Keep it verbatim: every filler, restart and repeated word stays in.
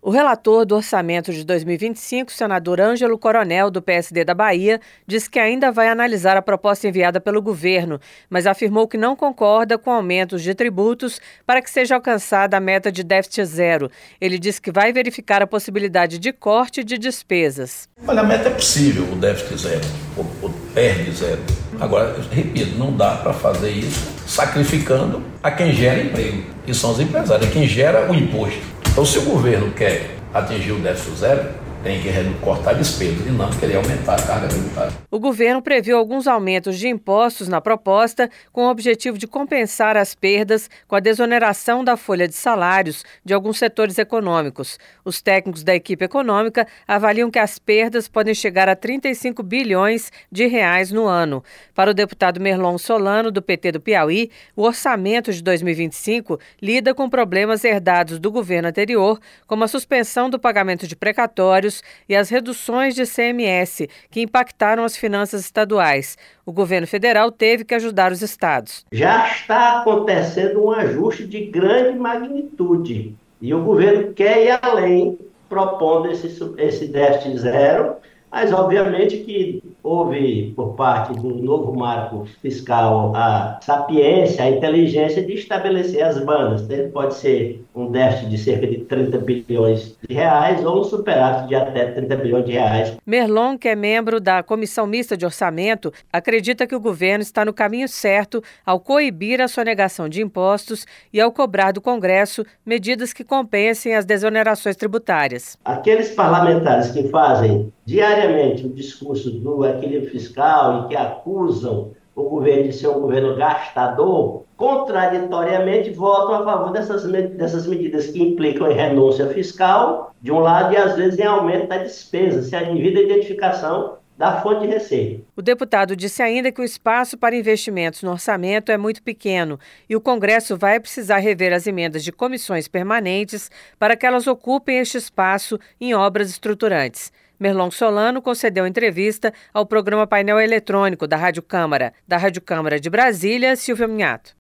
O relator do orçamento de dois mil e vinte e cinco, senador Ângelo Coronel, do P S D da Bahia, disse que ainda vai analisar a proposta enviada pelo governo, mas afirmou que não concorda com aumentos de tributos para que seja alcançada a meta de déficit zero. Ele disse que vai verificar a possibilidade de corte de despesas. Olha, a meta é possível, o déficit zero, o, o P R D zero. Agora, repito, não dá para fazer isso sacrificando a quem gera emprego, que são os empresários, quem gera o imposto. Então, se o governo quer atingir o déficit zero, tem que cortar despesas e não querer aumentar a carga tributária. O governo previu alguns aumentos de impostos na proposta com o objetivo de compensar as perdas com a desoneração da folha de salários de alguns setores econômicos. Os técnicos da equipe econômica avaliam que as perdas podem chegar a trinta e cinco bilhões de reais no ano. Para o deputado Merlon Solano, do P T do Piauí, o orçamento de dois mil e vinte e cinco lida com problemas herdados do governo anterior, como a suspensão do pagamento de precatórios e as reduções de C M S, que impactaram as finanças estaduais. O governo federal teve que ajudar os estados. Já está acontecendo um ajuste de grande magnitude e o governo quer ir além, propondo esse, esse déficit zero, mas obviamente que houve, por parte do novo marco fiscal, a sapiência, a inteligência de estabelecer as bandas. Pode ser um déficit de cerca de trinta bilhões de reais ou um superávit de até trinta bilhões de reais. Merlon, que é membro da Comissão Mista de Orçamento, acredita que o governo está no caminho certo ao coibir a sonegação de impostos e ao cobrar do Congresso medidas que compensem as desonerações tributárias. Aqueles parlamentares que fazem diariamente o discurso do equilíbrio fiscal e que acusam o governo de ser um governo gastador, contraditoriamente votam a favor dessas, dessas medidas que implicam em renúncia fiscal, de um lado, e às vezes em aumento da despesa, sem a devida identificação da fonte de receita. O deputado disse ainda que o espaço para investimentos no orçamento é muito pequeno e o Congresso vai precisar rever as emendas de comissões permanentes para que elas ocupem este espaço em obras estruturantes. Merlon Solano concedeu entrevista ao programa Painel Eletrônico da Rádio Câmara. Da Rádio Câmara de Brasília, Silvia Minhato.